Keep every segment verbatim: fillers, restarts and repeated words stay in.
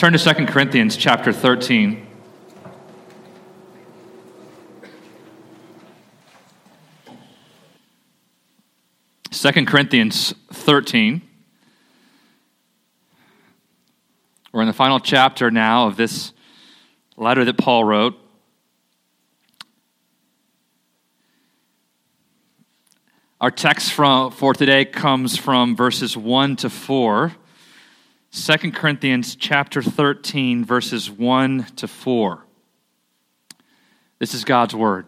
Turn to Second Corinthians chapter thirteen. Second Corinthians thirteen. We're in the final chapter now of this letter that Paul wrote. Our text from, for today comes from verses one to four. Second Corinthians chapter thirteen, verses one to four. This is God's word.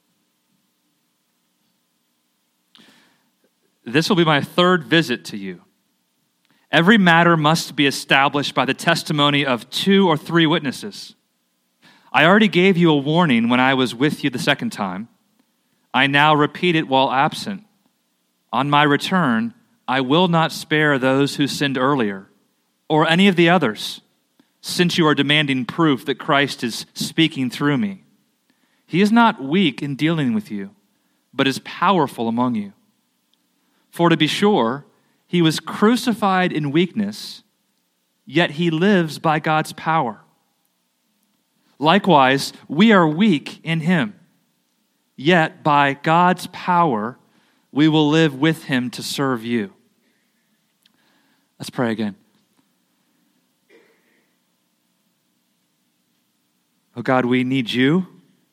This will be my third visit to you. Every matter must be established by the testimony of two or three witnesses. I already gave you a warning when I was with you the second time. I now repeat it while absent. On my return, I will not spare those who sinned earlier, or any of the others, since you are demanding proof that Christ is speaking through me. He is not weak in dealing with you, but is powerful among you. For to be sure, he was crucified in weakness, yet he lives by God's power. Likewise, we are weak in him, yet by God's power we will live with him to serve you. Let's pray again. Oh God, we need you.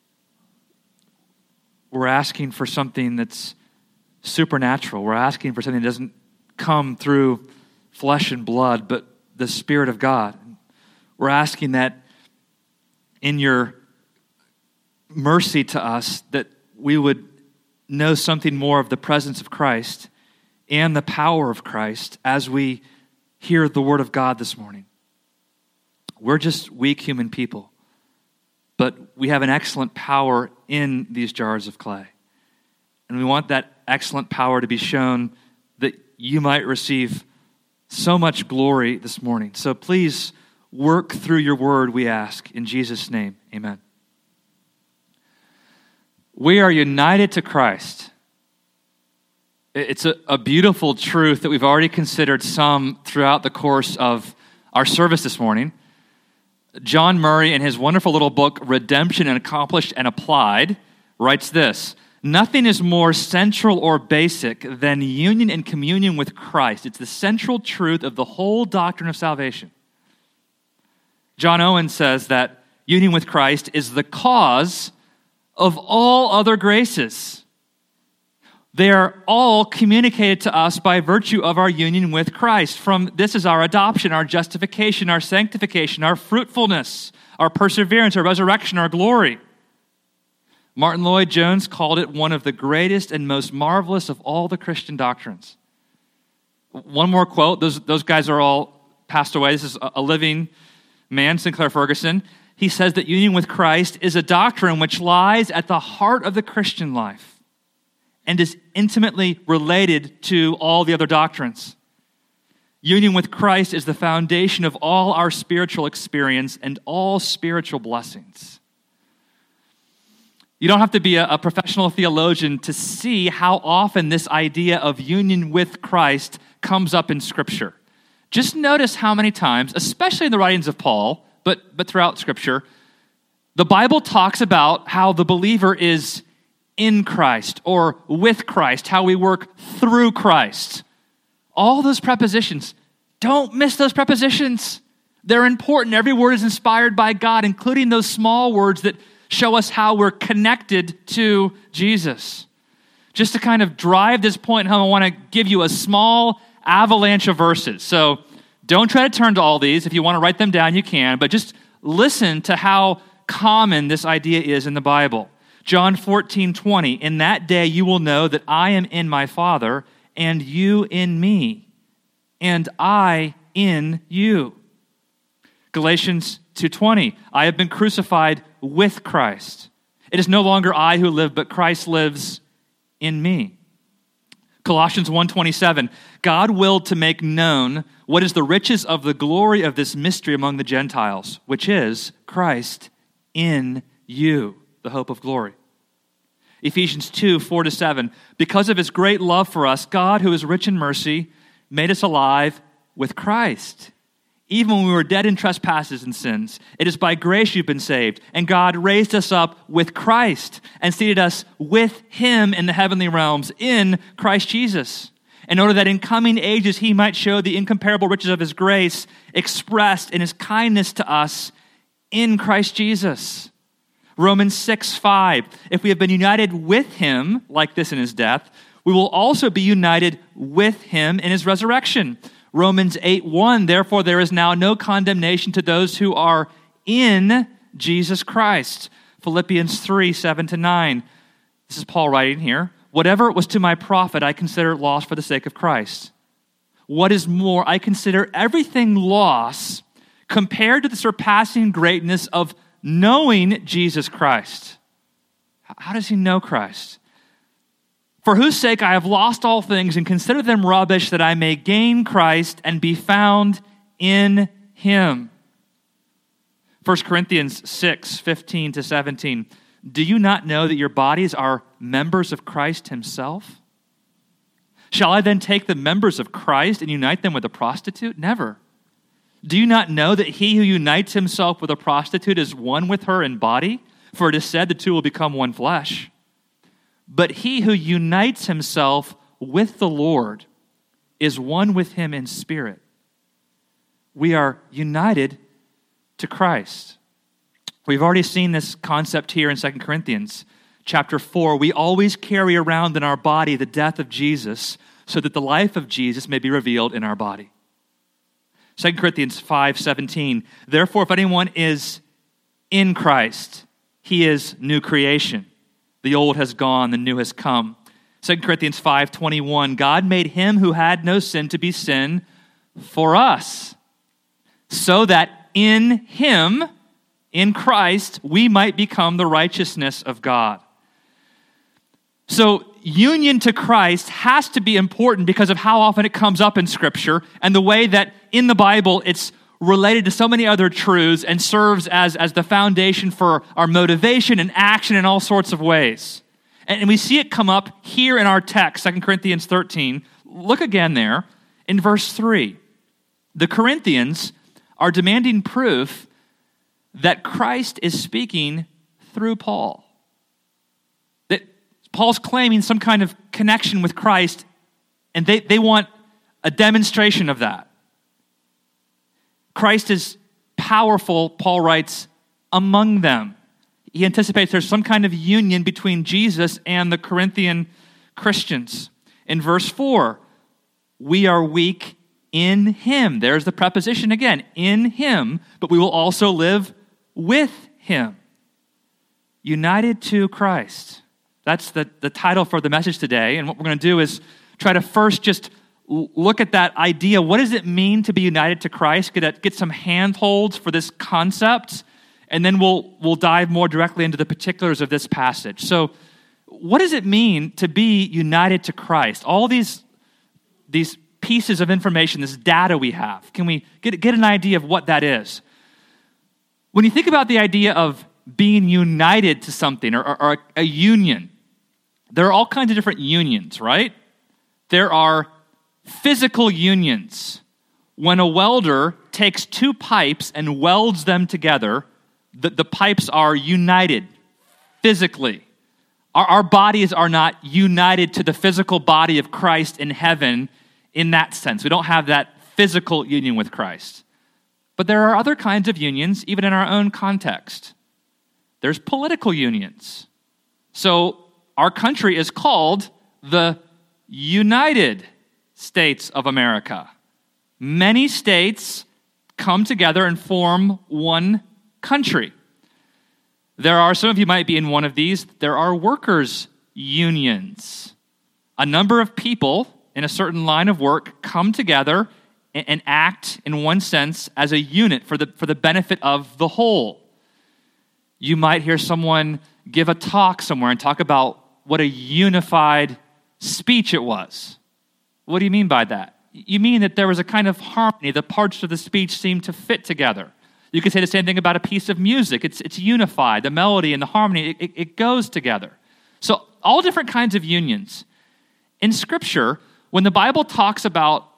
We're asking for something that's supernatural. We're asking for something that doesn't come through flesh and blood, but the Spirit of God. We're asking that in your mercy to us, that we would know something more of the presence of Christ and the power of Christ as we hear the Word of God this morning. We're just weak human people, but we have an excellent power in these jars of clay. And we want that excellent power to be shown that you might receive so much glory this morning. So please work through your word, we ask. In Jesus' name, amen. We are united to Christ. It's a, a beautiful truth that we've already considered some throughout the course of our service this morning. John Murray, in his wonderful little book, Redemption and Accomplished and Applied, writes this: nothing is more central or basic than union and communion with Christ. It's the central truth of the whole doctrine of salvation. John Owen says that union with Christ is the cause of all other graces. They are all communicated to us by virtue of our union with Christ. From this is our adoption, our justification, our sanctification, our fruitfulness, our perseverance, our resurrection, our glory. Martin Lloyd-Jones called it one of the greatest and most marvelous of all the Christian doctrines. One more quote. Those, those guys are all passed away. This is a living man, Sinclair Ferguson. He says that union with Christ is a doctrine which lies at the heart of the Christian life and is intimately related to all the other doctrines. Union with Christ is the foundation of all our spiritual experience and all spiritual blessings. You don't have to be a, a professional theologian to see how often this idea of union with Christ comes up in Scripture. Just notice how many times, especially in the writings of Paul, but, but throughout Scripture, the Bible talks about how the believer is in Christ or with Christ, how we work through Christ. All those prepositions, don't miss those prepositions. They're important. Every word is inspired by God, including those small words that show us how we're connected to Jesus. Just to kind of drive this point home, I want to give you a small avalanche of verses. So don't try to turn to all these. If you want to write them down, you can, but just listen to how common this idea is in the Bible. John fourteen twenty, in that day you will know that I am in my Father, and you in me, and I in you. Galatians two twenty, I have been crucified with Christ. It is no longer I who live, but Christ lives in me. Colossians one twenty-seven, God willed to make known what is the riches of the glory of this mystery among the Gentiles, which is Christ in you, the hope of glory. Ephesians two four to seven, because of his great love for us, God, who is rich in mercy, made us alive with Christ, Even when we were dead in trespasses and sins, it is by grace you've been saved. And God raised us up with Christ and seated us with him in the heavenly realms in Christ Jesus, in order that in coming ages he might show the incomparable riches of his grace expressed in his kindness to us in Christ Jesus. Romans six five, if we have been united with him, like this in his death, we will also be united with him in his resurrection. Romans eight one, therefore there is now no condemnation to those who are in Jesus Christ. Philippians three seven to nine, this is Paul writing here. Whatever was to my profit, I consider loss for the sake of Christ. What is more, I consider everything loss compared to the surpassing greatness of knowing Jesus Christ. How does he know Christ? For whose sake I have lost all things and consider them rubbish, that I may gain Christ and be found in him. First Corinthians six fifteen to seventeen. Do you not know that your bodies are members of Christ himself? Shall I then take the members of Christ and unite them with a prostitute? Never. Do you not know that he who unites himself with a prostitute is one with her in body? For it is said the two will become one flesh. But he who unites himself with the Lord is one with him in spirit. We are united to Christ. We've already seen this concept here in Second Corinthians chapter four. We always carry around in our body the death of Jesus so that the life of Jesus may be revealed in our body. Second Corinthians five seventeen, therefore if anyone is in Christ, he is new creation. The old has gone, the new has come. Second Corinthians five twenty-one, God made him who had no sin to be sin for us, so that in him, in Christ, we might become the righteousness of God. So union to Christ has to be important because of how often it comes up in Scripture and the way that in the Bible it's related to so many other truths and serves as, as the foundation for our motivation and action in all sorts of ways. And, and we see it come up here in our text, Second Corinthians thirteen. Look again there in verse three. The Corinthians are demanding proof that Christ is speaking through Paul. That Paul's claiming some kind of connection with Christ, and they, they want a demonstration of that. Christ is powerful, Paul writes, among them. He anticipates there's some kind of union between Jesus and the Corinthian Christians. In verse four, we are weak in him. There's the preposition again, in him, but we will also live with him. United to Christ. That's the, the title for the message today. And what we're going to do is try to first just look at that idea. What does it mean to be united to Christ? Get, a, get some handholds for this concept, and then we'll, we'll dive more directly into the particulars of this passage. So what does it mean to be united to Christ? All these, these pieces of information, this data we have, can we get, get an idea of what that is? When you think about the idea of being united to something or, or, or a union, there are all kinds of different unions, right? There are physical unions. When a welder takes two pipes and welds them together, the, the pipes are united physically. Our, our bodies are not united to the physical body of Christ in heaven in that sense. We don't have that physical union with Christ. But there are other kinds of unions, even in our own context. There's political unions. So our country is called the United States of America. Many states come together and form one country. There are, some of you might be in one of these, there are workers' unions. A number of people in a certain line of work come together and, and act, in one sense, as a unit for the, for the benefit of the whole. You might hear someone give a talk somewhere and talk about what a unified speech it was. What do you mean by that? You mean that there was a kind of harmony. The parts of the speech seemed to fit together. You could say the same thing about a piece of music. It's, it's unified. The melody and the harmony, it, it goes together. So all different kinds of unions. In Scripture, when the Bible talks about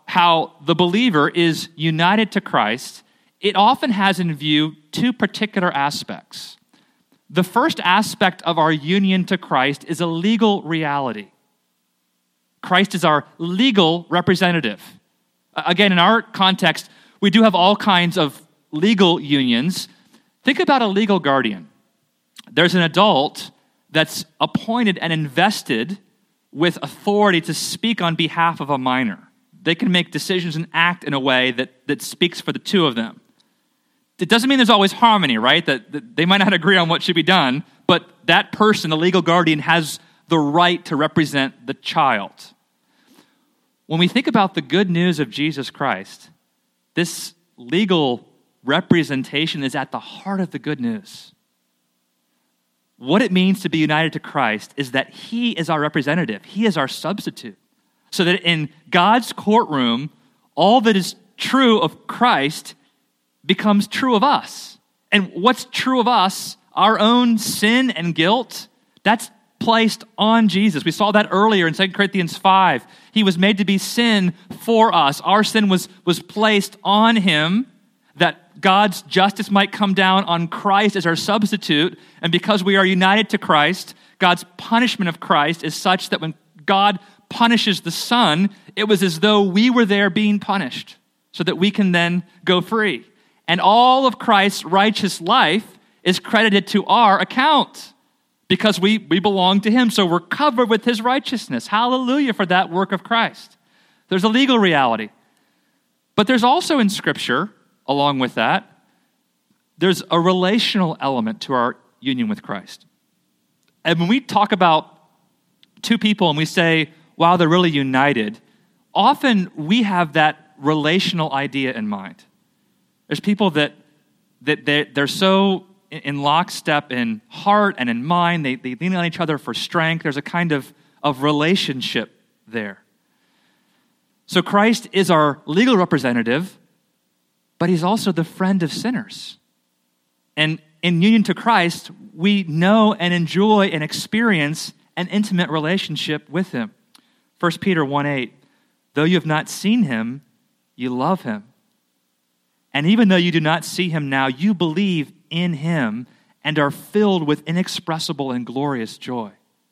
how the believer is united to Christ, it often has in view two particular aspects. The first aspect of our union to Christ is a legal reality. Christ is our legal representative. Again, in our context, we do have all kinds of legal unions. Think about a legal guardian. There's an adult that's appointed and invested with authority to speak on behalf of a minor. They can make decisions and act in a way that, that speaks for the two of them. It doesn't mean there's always harmony, right? That, that they might not agree on what should be done, but that person, the legal guardian, has the right to represent the child. When we think about the good news of Jesus Christ, this legal representation is at the heart of the good news. What it means to be united to Christ is that he is our representative. He is our substitute. So that in God's courtroom, all that is true of Christ becomes true of us. And what's true of us, our own sin and guilt, that's placed on Jesus. We saw that earlier in Second Corinthians five. He was made to be sin for us. Our sin was, was placed on him, that God's justice might come down on Christ as our substitute. And because we are united to Christ, God's punishment of Christ is such that when God punishes the Son, it was as though we were there being punished, so that we can then go free. And all of Christ's righteous life is credited to our account because we, we belong to him. So we're covered with his righteousness. Hallelujah for that work of Christ. There's a legal reality. But there's also in Scripture, along with that, there's a relational element to our union with Christ. And when we talk about two people and we say, wow, they're really united, often we have that relational idea in mind. There's people that that they're, they're so in lockstep in heart and in mind, they, they lean on each other for strength. There's a kind of, of relationship there. So Christ is our legal representative, but he's also the friend of sinners. And in union to Christ, we know and enjoy and experience an intimate relationship with him. First Peter one eight, though you have not seen him, you love him. And even though you do not see him now, you believe in him and are filled with inexpressible and glorious joy.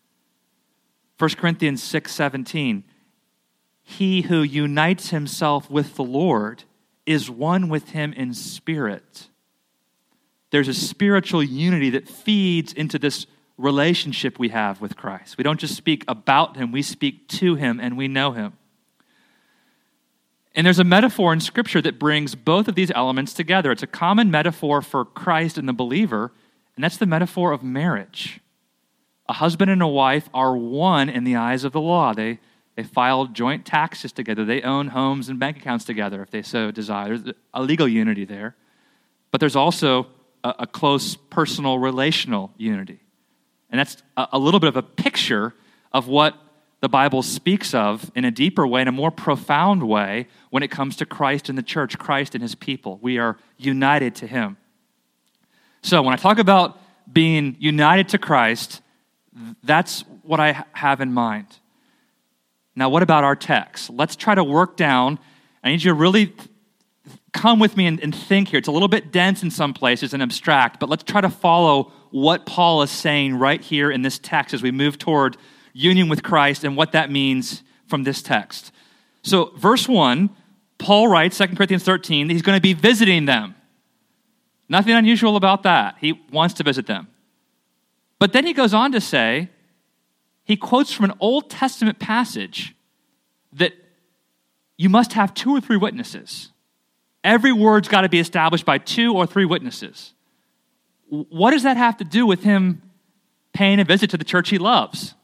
First Corinthians six seventeen, he who unites himself with the Lord is one with him in spirit. There's a spiritual unity that feeds into this relationship we have with Christ. We don't just speak about him, we speak to him and we know him. And there's a metaphor in Scripture that brings both of these elements together. It's a common metaphor for Christ and the believer, and that's the metaphor of marriage. A husband and a wife are one in the eyes of the law. They, they file joint taxes together. They own homes and bank accounts together if they so desire. There's a legal unity there. But there's also a, a close personal relational unity. And that's a, a little bit of a picture of what the Bible speaks of in a deeper way, in a more profound way, when it comes to Christ and the church, Christ and his people. We are united to him. So when I talk about being united to Christ, that's what I have in mind. Now, what about our text? Let's try to work down. I need you to really come with me and, and think here. It's a little bit dense in some places and abstract, but let's try to follow what Paul is saying right here in this text as we move toward union with Christ and what that means from this text. So verse one, Paul writes, Second Corinthians thirteen, he's going to be visiting them. Nothing unusual about that. He wants to visit them. But then he goes on to say, he quotes from an Old Testament passage that you must have two or three witnesses. Every word's got to be established by two or three witnesses. What does that have to do with him paying a visit to the church he loves?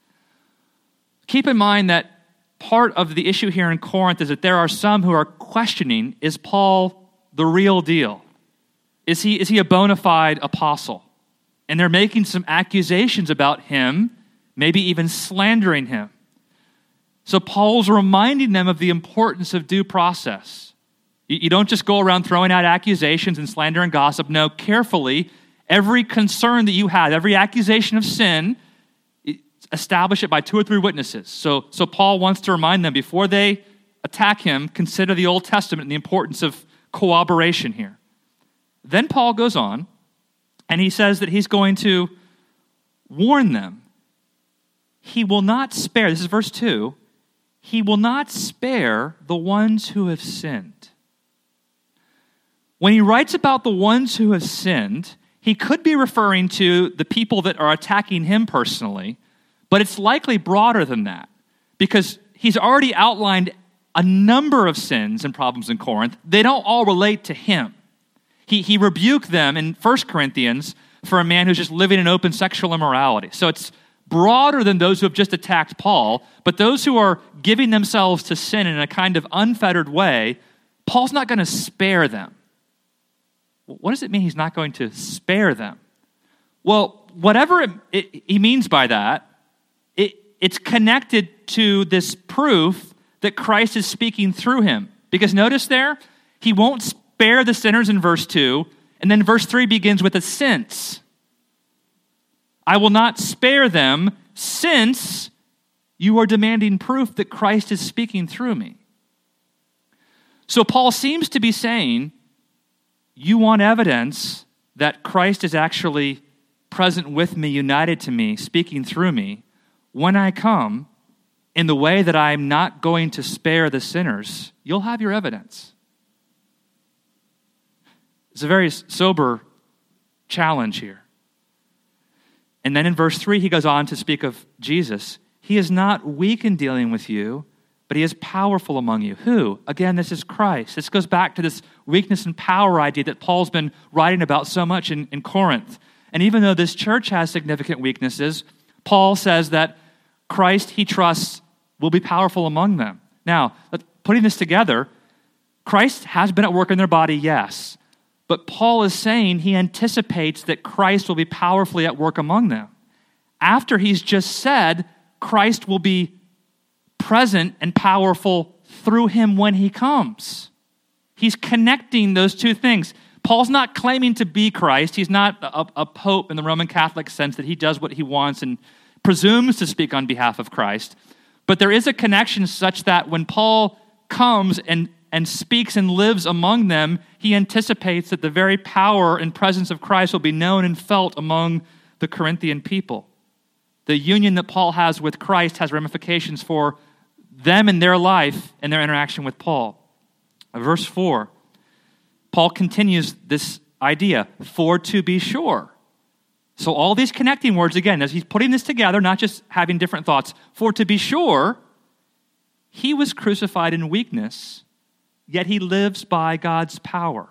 Keep in mind that part of the issue here in Corinth is that there are some who are questioning, is Paul the real deal? Is he, is he a bona fide apostle? And they're making some accusations about him, maybe even slandering him. So Paul's reminding them of the importance of due process. You, you don't just go around throwing out accusations and slander and gossip. No, carefully, every concern that you have, every accusation of sin, establish it by two or three witnesses. So, so Paul wants to remind them before they attack him, consider the Old Testament and the importance of cooperation here. Then Paul goes on, and he says that he's going to warn them. He will not spare, this is verse two, he will not spare the ones who have sinned. When he writes about the ones who have sinned, he could be referring to the people that are attacking him personally, but it's likely broader than that, because he's already outlined a number of sins and problems in Corinth. They don't all relate to him. He, he rebuked them in First Corinthians for a man who's just living in open sexual immorality. So it's broader than those who have just attacked Paul, but those who are giving themselves to sin in a kind of unfettered way, Paul's not going to spare them. What does it mean he's not going to spare them? Well, whatever it, it, he means by that, it, it's connected to this proof that Christ is speaking through him. Because notice there, he won't spare the sinners in verse two, and then verse three begins with a since. I will not spare them since you are demanding proof that Christ is speaking through me. So Paul seems to be saying, you want evidence that Christ is actually present with me, united to me, speaking through me. When I come, in the way that I'm not going to spare the sinners, you'll have your evidence. It's a very sober challenge here. And then in verse three, he goes on to speak of Jesus. He is not weak in dealing with you, but he is powerful among you. Who? Again, this is Christ. This goes back to this weakness and power idea that Paul's been writing about so much in, in Corinth. And even though this church has significant weaknesses, Paul says that Christ he trusts will be powerful among them. Now, putting this together, Christ has been at work in their body, yes. But Paul is saying he anticipates that Christ will be powerfully at work among them. After he's just said Christ will be present and powerful through him when he comes. He's connecting those two things. Paul's not claiming to be Christ. He's not a, a pope in the Roman Catholic sense that he does what he wants and presumes to speak on behalf of Christ. But there is a connection such that when Paul comes and, and speaks and lives among them, he anticipates that the very power and presence of Christ will be known and felt among the Corinthian people. The union that Paul has with Christ has ramifications for them in their life and their interaction with Paul. Verse four, Paul continues this idea, for to be sure. So all these connecting words, again, as he's putting this together, not just having different thoughts, for to be sure, he was crucified in weakness, yet he lives by God's power.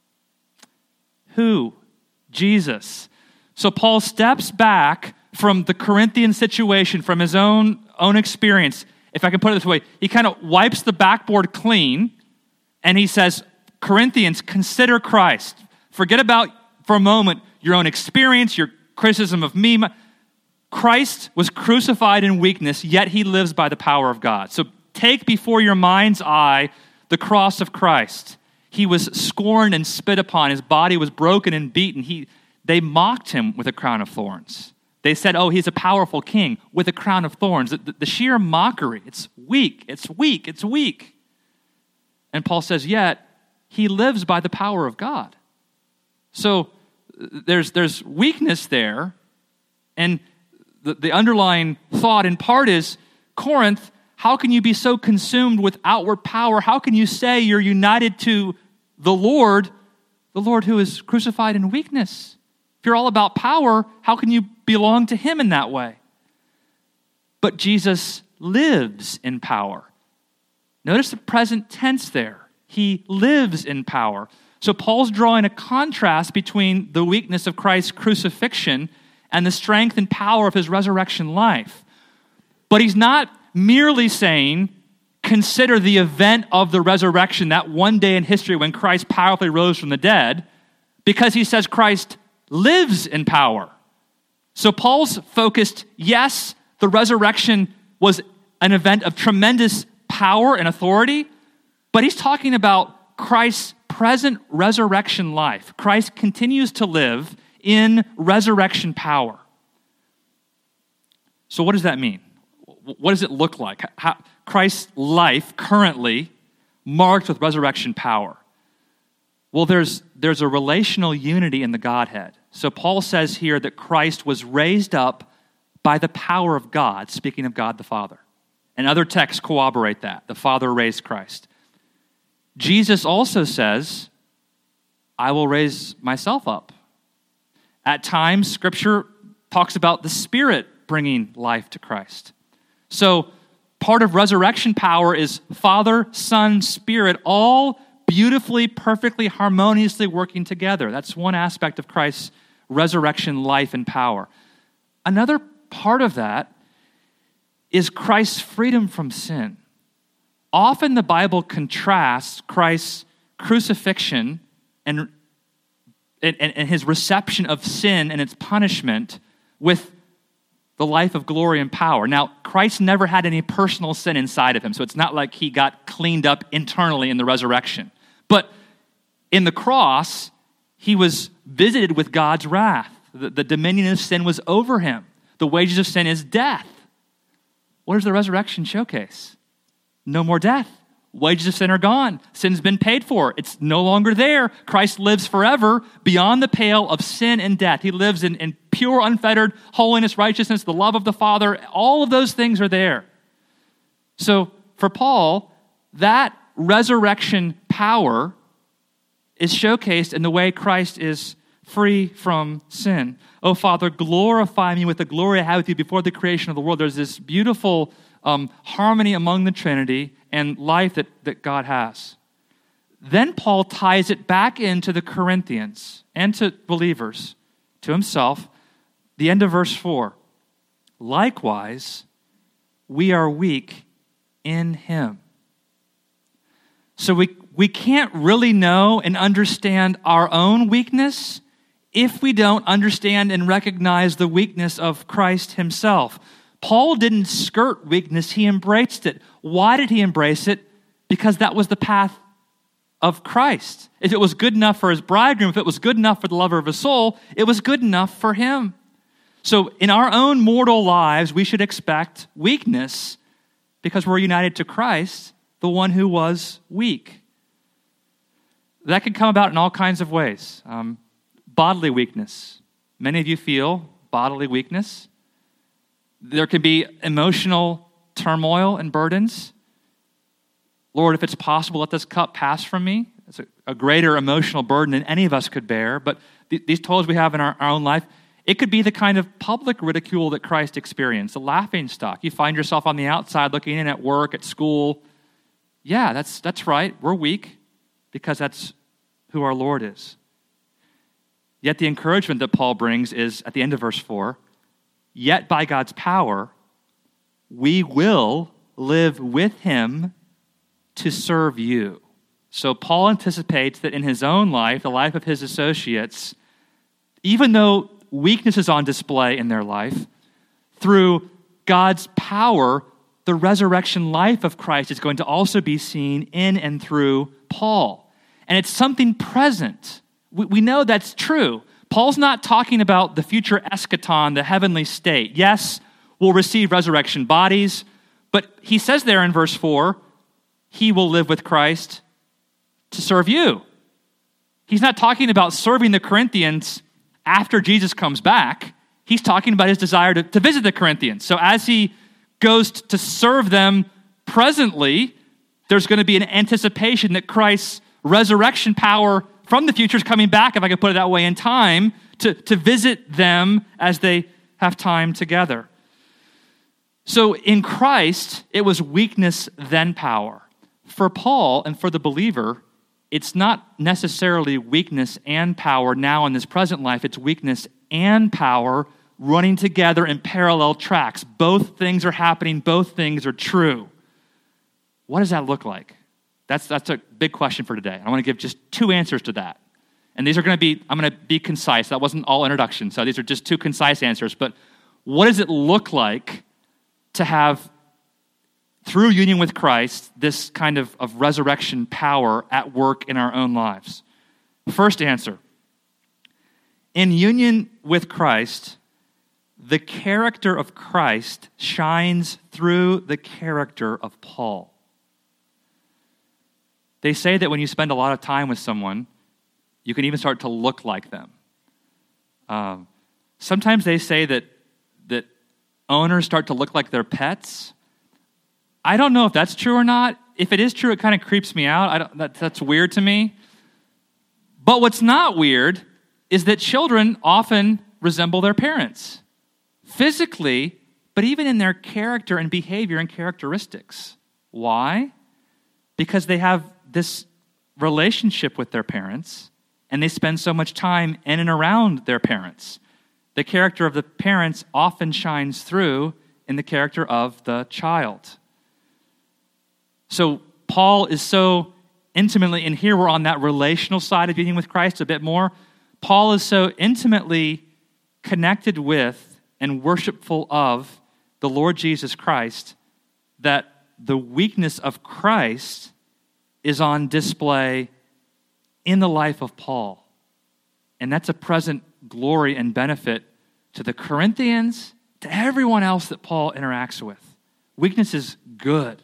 Who? Jesus. So Paul steps back from the Corinthian situation, from his own, own experience. If I can put it this way, he kind of wipes the backboard clean, and he says, Corinthians, consider Christ. Forget about, for a moment, your own experience, your criticism of me. Christ was crucified in weakness, yet he lives by the power of God. So take before your mind's eye the cross of Christ. He was scorned and spit upon. His body was broken and beaten. He, they mocked him with a crown of thorns. They said, oh, he's a powerful king with a crown of thorns. The, the, the sheer mockery. It's weak. It's weak. It's weak. And Paul says, yet he lives by the power of God. So there's there's weakness there, and the, the underlying thought in part is, Corinth, how can you be so consumed with outward power? How can you say you're united to the Lord, the Lord who is crucified in weakness? If you're all about power, how can you belong to him in that way? But Jesus lives in power. Notice the present tense there. He lives in power. So Paul's drawing a contrast between the weakness of Christ's crucifixion and the strength and power of his resurrection life. But he's not merely saying, consider the event of the resurrection, that one day in history when Christ powerfully rose from the dead, because he says Christ lives in power. So Paul's focused, yes, the resurrection was an event of tremendous power and authority, but he's talking about Christ's present resurrection life. Christ continues to live in resurrection power. So what does that mean? what does it look like? How, Christ's life currently marked with resurrection power. Well, there's, there's a relational unity in the Godhead. So Paul says here that Christ was raised up by the power of God, speaking of God the Father. And other texts corroborate that. The Father raised Christ. Jesus also says, I will raise myself up. At times, Scripture talks about the Spirit bringing life to Christ. So part of resurrection power is Father, Son, Spirit, all beautifully, perfectly, harmoniously working together. That's one aspect of Christ's resurrection life and power. Another part of that is Christ's freedom from sin. Often the Bible contrasts Christ's crucifixion and, and, and his reception of sin and its punishment with the life of glory and power. Now, Christ never had any personal sin inside of him, so it's not like he got cleaned up internally in the resurrection. But in the cross, he was visited with God's wrath. The, the dominion of sin was over him. The wages of sin is death. What does the resurrection showcase? No more death. Wages of sin are gone. Sin's been paid for. It's no longer there. Christ lives forever beyond the pale of sin and death. He lives in, in pure, unfettered holiness, righteousness, the love of the Father. All of those things are there. So for Paul, that resurrection power is showcased in the way Christ is free from sin. Oh, Father, glorify me with the glory I had with you before the creation of the world. There's this beautiful um, harmony among the Trinity and life that, that God has. Then Paul ties it back into the Corinthians and to believers, to himself. The end of verse four. Likewise, we are weak in him. So we, we can't really know and understand our own weakness if we don't understand and recognize the weakness of Christ himself. Paul didn't skirt weakness, he embraced it. Why did he embrace it? Because that was the path of Christ. If it was good enough for his bridegroom, if it was good enough for the lover of his soul, it was good enough for him. So in our own mortal lives, we should expect weakness because we're united to Christ, the one who was weak. That can come about in all kinds of ways. Um, bodily weakness. Many of you feel bodily weakness. There can be emotional turmoil and burdens. Lord, if it's possible, let this cup pass from me. It's a, a greater emotional burden than any of us could bear. But th- these toils we have in our, our own life, it could be the kind of public ridicule that Christ experienced, a laughing stock. You find yourself on the outside looking in at work, at school. Yeah, that's that's right. We're weak because that's who our Lord is. Yet the encouragement that Paul brings is at the end of verse four, yet by God's power, we will live with him to serve you. So Paul anticipates that in his own life, the life of his associates, even though weakness is on display in their life, through God's power, the resurrection life of Christ is going to also be seen in and through Paul. And it's something present. We, we know that's true. Paul's not talking about the future eschaton, the heavenly state. Yes, we'll receive resurrection bodies, but he says there in verse four, he will live with Christ to serve you. He's not talking about serving the Corinthians after Jesus comes back. He's talking about his desire to, to visit the Corinthians. So as he goes to serve them presently, there's going to be an anticipation that Christ's resurrection power from the future is coming back, if I could put it that way, in time to, to visit them as they have time together. So in Christ, it was weakness then power. For Paul and for the believer, it's not necessarily weakness and power now in this present life. It's weakness and power running together in parallel tracks. Both things are happening. Both things are true. What does that look like? That's, that's a big question for today. I want to give just two answers to that. And these are going to be, I'm going to be concise. That wasn't all introduction. So these are just two concise answers. But what does it look like to have, through union with Christ, this kind of, of resurrection power at work in our own lives? First answer. In union with Christ, the character of Christ shines through the character of Paul. They say that when you spend a lot of time with someone, you can even start to look like them. Um, sometimes they say that that owners start to look like their pets. I don't know if that's true or not. If it is true, it kind of creeps me out. I don't, that, that's weird to me. But what's not weird is that children often resemble their parents, physically, but even in their character and behavior and characteristics. Why? Because they have this relationship with their parents, and they spend so much time in and around their parents. The character of the parents often shines through in the character of the child. So Paul is so intimately, and here we're on that relational side of being with Christ a bit more. Paul is so intimately connected with and worshipful of the Lord Jesus Christ that the weakness of Christ is on display in the life of Paul. And that's a present glory and benefit to the Corinthians, to everyone else that Paul interacts with. Weakness is good.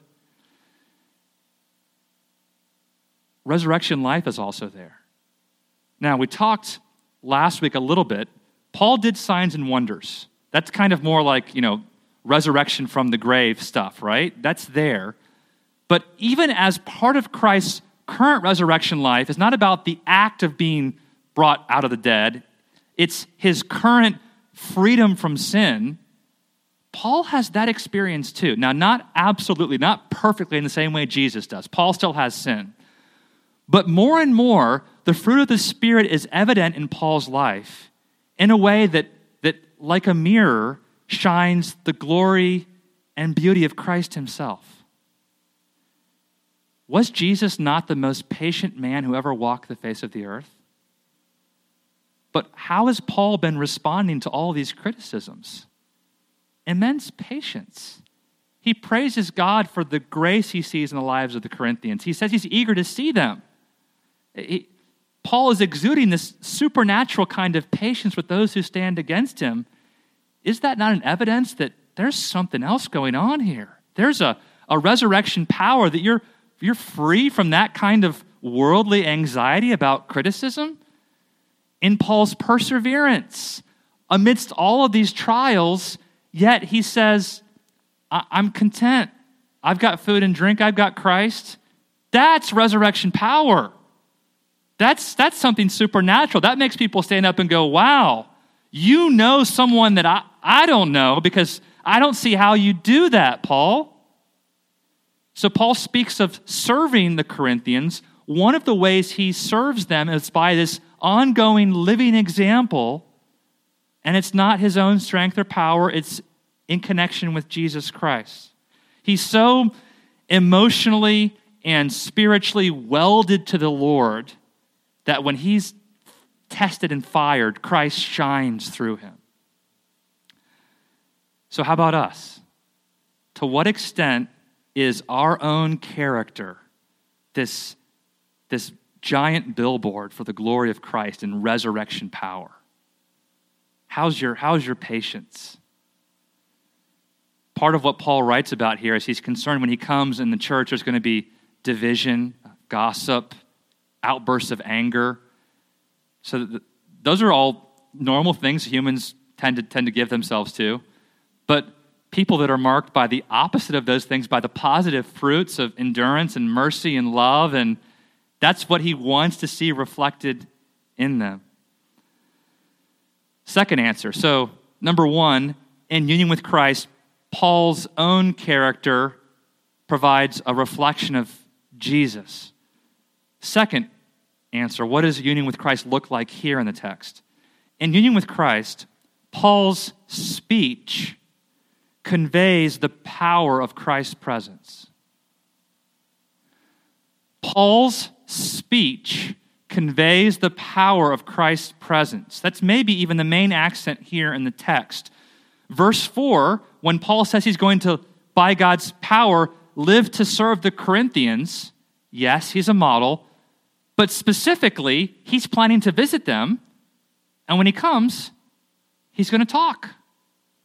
Resurrection life is also there. Now, we talked last week a little bit. Paul did signs and wonders. That's kind of more like, you know, resurrection from the grave stuff, right? That's there. But even as part of Christ's current resurrection life, it's not about the act of being brought out of the dead. It's his current freedom from sin. Paul has that experience too. Now, not absolutely, not perfectly in the same way Jesus does. Paul still has sin. But more and more, the fruit of the Spirit is evident in Paul's life in a way that, that like a mirror, shines the glory and beauty of Christ himself. Was Jesus not the most patient man who ever walked the face of the earth? But how has Paul been responding to all these criticisms? Immense patience. He praises God for the grace he sees in the lives of the Corinthians. He says he's eager to see them. He, Paul is exuding this supernatural kind of patience with those who stand against him. Is that not an evidence that there's something else going on here? There's a, a resurrection power that you're, you're free from that kind of worldly anxiety about criticism? In Paul's perseverance, amidst all of these trials, yet he says, I- I'm content. I've got food and drink. I've got Christ. That's resurrection power. That's, that's something supernatural. That makes people stand up and go, wow, you know someone that I, I don't know because I don't see how you do that, Paul. So Paul speaks of serving the Corinthians. One of the ways he serves them is by this ongoing living example, and it's not his own strength or power, it's in connection with Jesus Christ. He's so emotionally and spiritually welded to the Lord that when he's tested and fired, Christ shines through him. So how about us? To what extent is our own character this, this giant billboard for the glory of Christ and resurrection power? How's your, how's your patience? Part of what Paul writes about here is he's concerned when he comes in the church, there's going to be division, gossip, outbursts of anger. So th- those are all normal things humans tend to tend to give themselves to. But people that are marked by the opposite of those things, by the positive fruits of endurance and mercy and love, and that's what he wants to see reflected in them. Second answer. So, number one, in union with Christ, Paul's own character provides a reflection of Jesus. Second answer, what does union with Christ look like here in the text? In union with Christ, Paul's speech conveys the power of Christ's presence. Paul's speech conveys the power of Christ's presence. That's maybe even the main accent here in the text. Verse four, when Paul says he's going to, by God's power, live to serve the Corinthians, yes, he's a model, but specifically, he's planning to visit them, and when he comes, he's going to talk.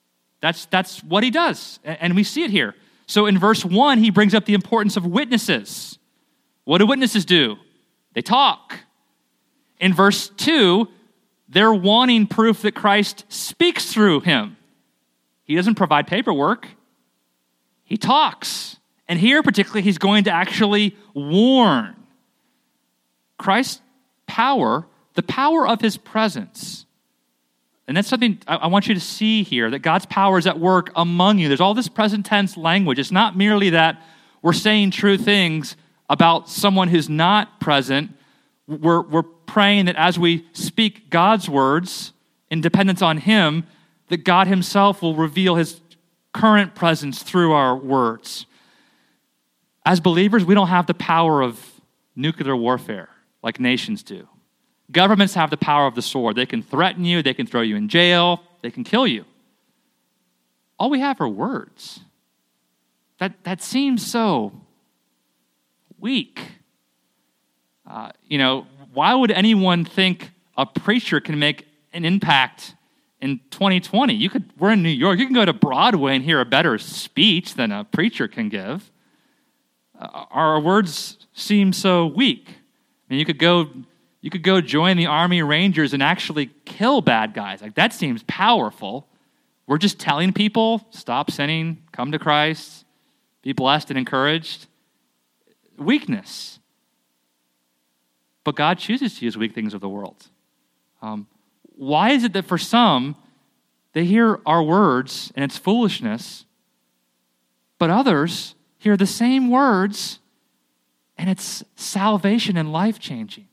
That's, that's what he does, and we see it here. So in verse one, he brings up the importance of witnesses. What do witnesses do? They talk. In verse two, they're wanting proof that Christ speaks through him. He doesn't provide paperwork. He talks. And here particularly, he's going to actually warn. Christ's power, the power of his presence. And that's something I want you to see here, that God's power is at work among you. There's all this present tense language. It's not merely that we're saying true things about someone who's not present. We're, we're praying that as we speak God's words in dependence on him, that God himself will reveal his current presence through our words. As believers, we don't have the power of nuclear warfare like nations do. Governments have the power of the sword. They can threaten you, they can throw you in jail, they can kill you. All we have are words. That, that seems so weak. Uh, you know, why would anyone think a preacher can make an impact in twenty twenty? You could, we're in New York, you can go to Broadway and hear a better speech than a preacher can give. Uh, our words seem so weak. I mean, you could go... You could go join the Army Rangers and actually kill bad guys. Like, that seems powerful. We're just telling people, stop sinning, come to Christ, be blessed and encouraged. Weakness. But God chooses to use weak things of the world. Um, why is it that for some, they hear our words and it's foolishness, but others hear the same words and it's salvation and life-changing?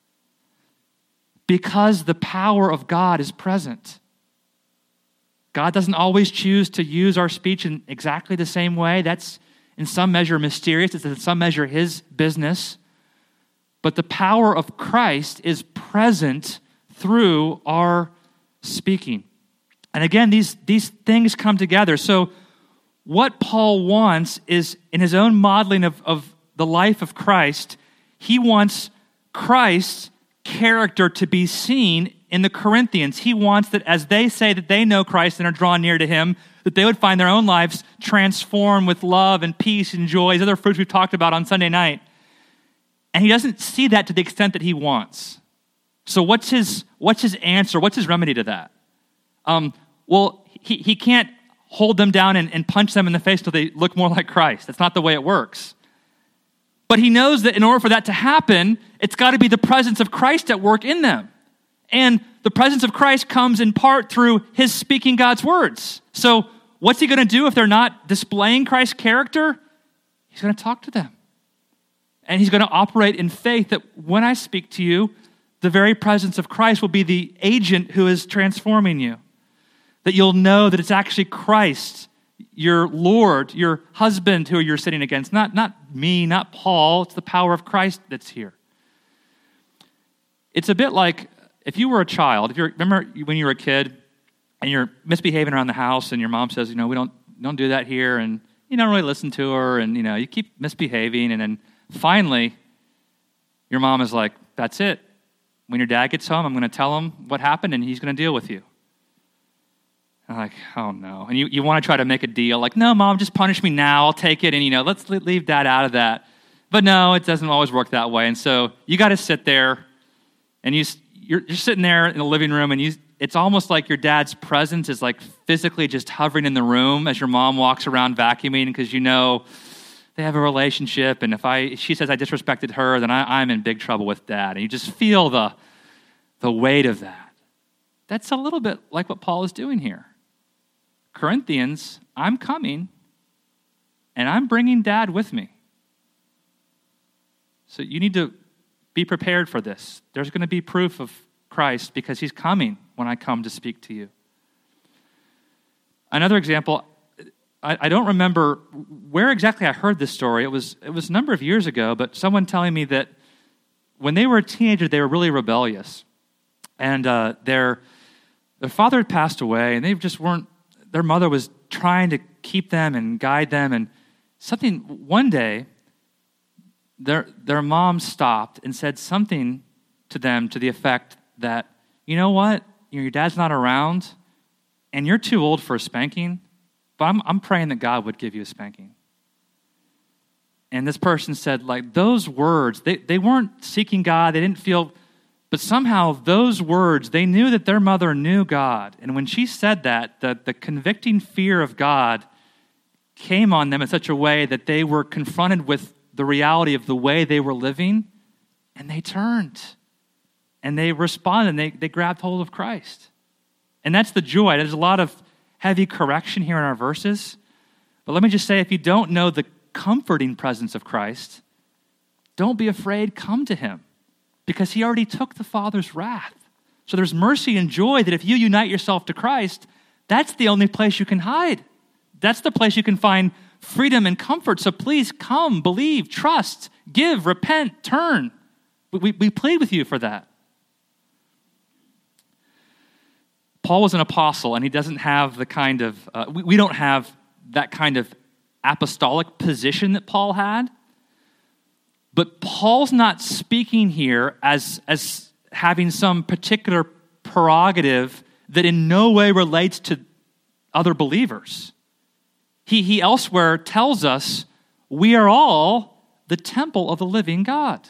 Because the power of God is present. God doesn't always choose to use our speech in exactly the same way. That's in some measure mysterious. It's in some measure his business. But the power of Christ is present through our speaking. And again, these, these things come together. So what Paul wants is, in his own modeling of, of the life of Christ, he wants Christ character to be seen in the Corinthians. He wants that as they say that they know Christ and are drawn near to him, that they would find their own lives transformed with love and peace and joy, these other fruits we've talked about on Sunday night. And he doesn't see that to the extent that he wants. So what's his, what's his answer? What's his remedy to that? Um, well, he, he can't hold them down and, and punch them in the face till they look more like Christ. That's not the way it works. But he knows that in order for that to happen, it's got to be the presence of Christ at work in them. And the presence of Christ comes in part through his speaking God's words. So what's he going to do if they're not displaying Christ's character? He's going to talk to them. And he's going to operate in faith that when I speak to you, the very presence of Christ will be the agent who is transforming you. That you'll know that it's actually Christ, your Lord, your husband who you're sitting against. Not, not me, not Paul. It's the power of Christ that's here. It's a bit like if you were a child. If you remember when you were a kid and you're misbehaving around the house and your mom says, you know, we don't don't do that here, and you don't really listen to her, and you know, you keep misbehaving, and then finally your mom is like, that's it. When your dad gets home, I'm going to tell him what happened, and he's going to deal with you. I'm like, oh no. And you, you want to try to make a deal, like, no, Mom, just punish me now. I'll take it, and you know, let's leave Dad out of that. But no, it doesn't always work that way. And so you got to sit there, and you you're, you're sitting there in the living room, and you it's almost like your dad's presence is like physically just hovering in the room as your mom walks around vacuuming, because you know they have a relationship, and if I if she says I disrespected her, then I, I'm in big trouble with Dad. And you just feel the the weight of that. That's a little bit like what Paul is doing here. Corinthians, I'm coming, and I'm bringing Dad with me. So you need to be prepared for this. There's going to be proof of Christ because he's coming when I come to speak to you. Another example, I, I don't remember where exactly I heard this story. It was it was a number of years ago, but someone telling me that when they were a teenager, they were really rebellious. And uh, their their father had passed away, and they just weren't, their mother was trying to keep them and guide them. And something, one day, their their mom stopped and said something to them to the effect that, you know what, your dad's not around, and you're too old for a spanking, but I'm, I'm praying that God would give you a spanking. And this person said, like, those words, they, they weren't seeking God, they didn't feel, but somehow those words, they knew that their mother knew God. And when she said that, the, the convicting fear of God came on them in such a way that they were confronted with the reality of the way they were living, and they turned. And they responded, and they, they grabbed hold of Christ. And that's the joy. There's a lot of heavy correction here in our verses. But let me just say, if you don't know the comforting presence of Christ, don't be afraid, come to him, because he already took the Father's wrath. So there's mercy and joy that if you unite yourself to Christ, that's the only place you can hide. That's the place you can find freedom and comfort. So please come, believe, trust, give, repent, turn. We, we plead with you for that. Paul was an apostle, and he doesn't have the kind of, uh, we, we don't have that kind of apostolic position that Paul had. But Paul's not speaking here as, as having some particular prerogative that in no way relates to other believers. He, he elsewhere tells us we are all the temple of the living God.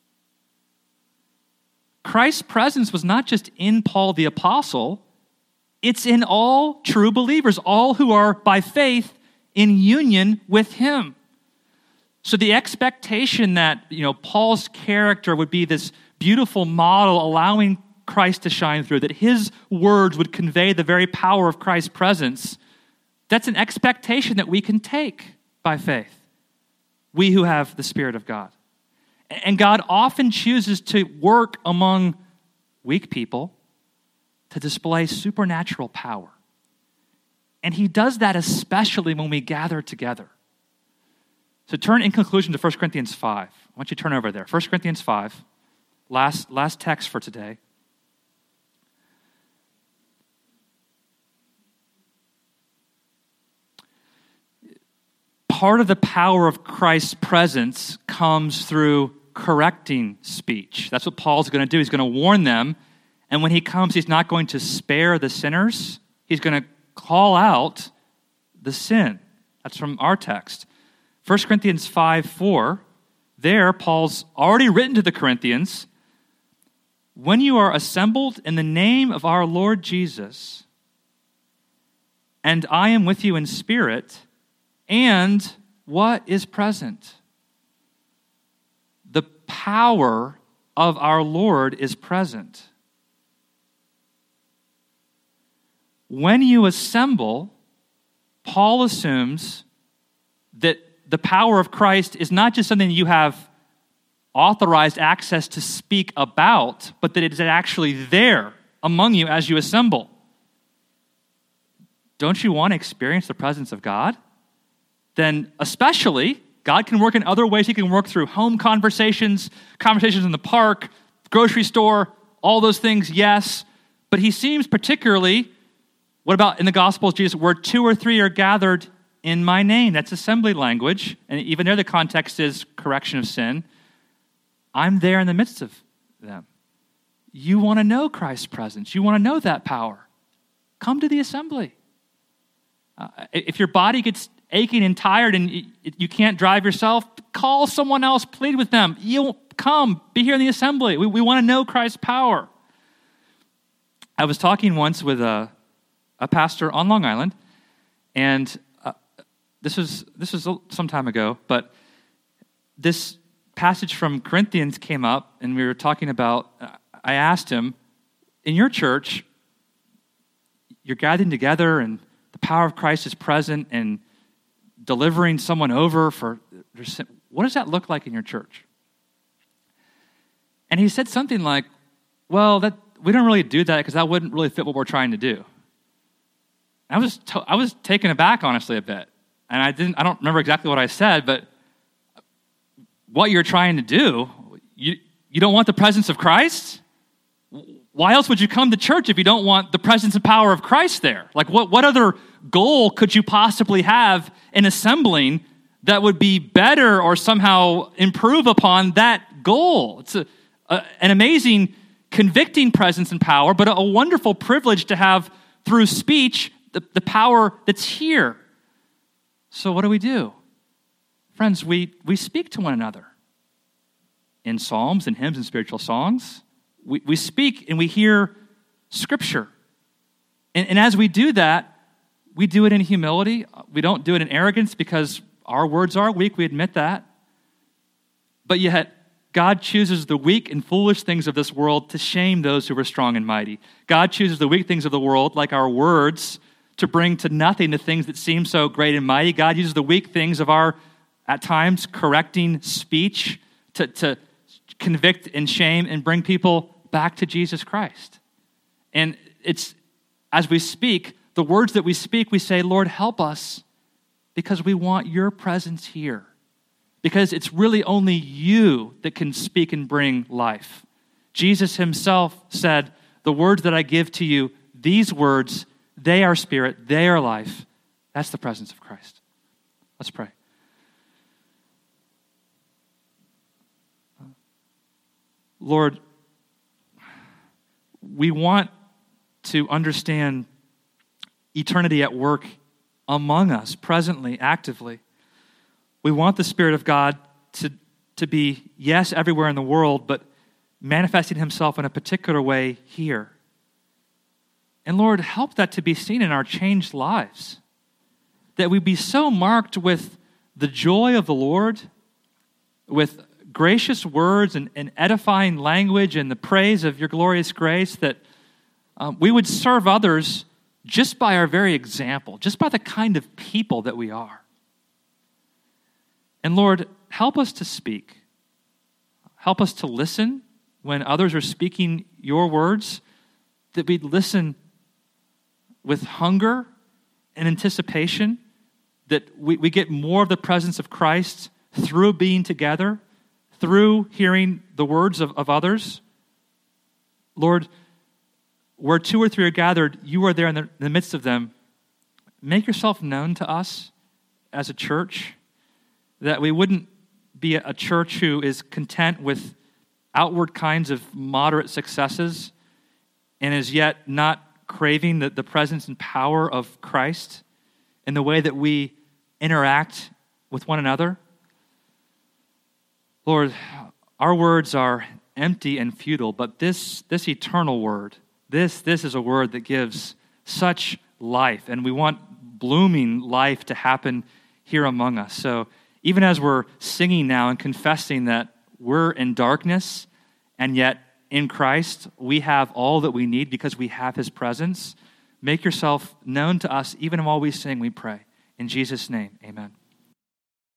Christ's presence was not just in Paul the apostle, it's in all true believers, all who are by faith in union with him. So the expectation that, you know, Paul's character would be this beautiful model allowing Christ to shine through, that his words would convey the very power of Christ's presence, that's an expectation that we can take by faith, we who have the Spirit of God. And God often chooses to work among weak people to display supernatural power. And he does that especially when we gather together. So turn in conclusion to First Corinthians five. I want you to turn over there. First Corinthians five, last, last text for today. Part of the power of Christ's presence comes through correcting speech. That's what Paul's going to do. He's going to warn them. And when he comes, he's not going to spare the sinners. He's going to call out the sin. That's from our text. First Corinthians five four, there Paul's already written to the Corinthians, when you are assembled in the name of our Lord Jesus, and I am with you in spirit, and what is present? The power of our Lord is present. When you assemble, Paul assumes that the power of Christ is not just something you have authorized access to speak about, but that it is actually there among you as you assemble. Don't you want to experience the presence of God? Then especially, God can work in other ways. He can work through home conversations, conversations in the park, grocery store, all those things, yes. But he seems particularly, what about in the Gospels, Jesus, where two or three are gathered in my name? That's assembly language. And even there the context is correction of sin. I'm there in the midst of them. You want to know Christ's presence. You want to know that power. Come to the assembly. Uh, if your body gets aching and tired and you, you can't drive yourself, call someone else, plead with them. You come, be here in the assembly. We, we want to know Christ's power. I was talking once with a, a pastor on Long Island, and uh, this was this was some time ago, but this passage from Corinthians came up, and we were talking about, uh, I asked him, in your church, you're gathering together, and the power of Christ is present, and delivering someone over for their sin. What does that look like in your church? And he said something like, well, that we don't really do that because that wouldn't really fit what we're trying to do. I was to, I was taken aback, honestly, a bit. And I didn't I don't remember exactly what I said, but what you're trying to do, you you don't want the presence of Christ? Why else would you come to church if you don't want the presence and power of Christ there? Like, what, what other goal could you possibly have in assembling that would be better or somehow improve upon that goal? It's a, a, an amazing, convicting presence and power, but a, a wonderful privilege to have through speech the, the power that's here. So what do we do? Friends, we, we speak to one another in psalms and hymns and spiritual songs. We, we speak and we hear Scripture. And, and as we do that, we do it in humility. We don't do it in arrogance because our words are weak. We admit that. But yet, God chooses the weak and foolish things of this world to shame those who are strong and mighty. God chooses the weak things of the world, like our words, to bring to nothing the things that seem so great and mighty. God uses the weak things of our, at times, correcting speech to, to convict and shame and bring people back to Jesus Christ. And it's, as we speak, the words that we speak, we say, Lord, help us because we want your presence here. Because it's really only you that can speak and bring life. Jesus himself said, the words that I give to you, these words, they are spirit, they are life. That's the presence of Christ. Let's pray. Lord, we want to understand eternity at work among us, presently, actively. We want the Spirit of God to, to be, yes, everywhere in the world, but manifesting himself in a particular way here. And Lord, help that to be seen in our changed lives. That we be so marked with the joy of the Lord, with gracious words and, and edifying language and the praise of your glorious grace, that um, we would serve others just by our very example, just by the kind of people that we are. And Lord, help us to speak. Help us to listen when others are speaking your words, that we'd listen with hunger and anticipation, that we, we get more of the presence of Christ through being together, through hearing the words of, of others. Lord, where two or three are gathered, you are there in the, in the midst of them. Make yourself known to us as a church, that we wouldn't be a church who is content with outward kinds of moderate successes and is yet not craving the, the presence and power of Christ in the way that we interact with one another. Lord, our words are empty and futile, but this, this eternal word, this, this is a word that gives such life, and we want blooming life to happen here among us. So even as we're singing now and confessing that we're in darkness, and yet in Christ we have all that we need because we have his presence, make yourself known to us even while we sing, we pray. In Jesus' name, amen.